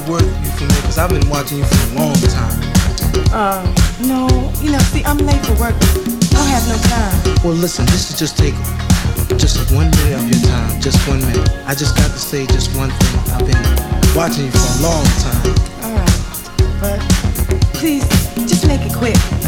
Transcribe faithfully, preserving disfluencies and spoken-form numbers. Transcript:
work you for me? Cause I've been watching you for a long time. Uh, no, you know, see, I'm late for work. I don't have no time. Well, listen, this is just take just one minute of your time, just one minute. I just got to say just one thing. I've been watching you for a long time. All right, but please, just make it quick.